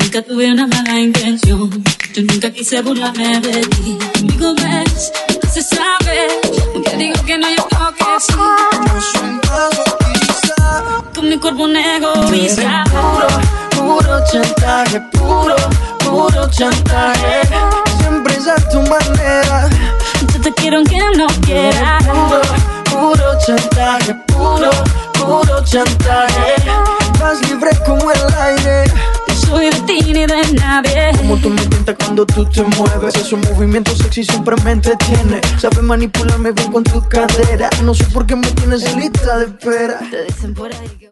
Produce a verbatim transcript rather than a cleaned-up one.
nunca tuve una mala intención. Yo nunca quise burlarme de ti. Conmigo ves, se sabe. Aunque digo que no, yo creo que sí. No soy masoquista. Con mi cuerpo un egoísta. Puro, puro chantaje. Puro, puro chantaje. Siempre es a tu manera. Yo te quiero aunque no quieras. Puro, puro chantaje. Puro, puro chantaje. Vas libre como el aire. No soy de ti ni de nadie. Como tú me tientas cuando tú te mueves. Esos movimientos sexy siempre me entretiene. Sabes manipularme bien con tu cadera. No sé por qué me tienes en lista de espera. Te dicen por ahí que